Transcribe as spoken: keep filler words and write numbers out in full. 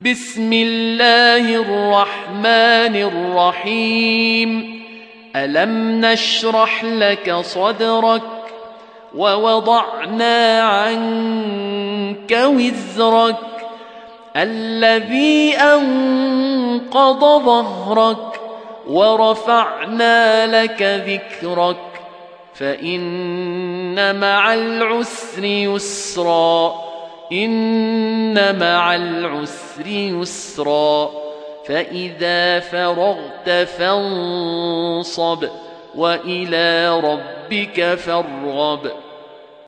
بسم الله الرحمن الرحيم ألم نشرح لك صدرك ووضعنا عنك وزرك الذي أنقض ظهرك ورفعنا لك ذكرك فإن مع العسر يسرا إن مع العسر يسرا فإذا فرغت فانصب وإلى ربك فارغب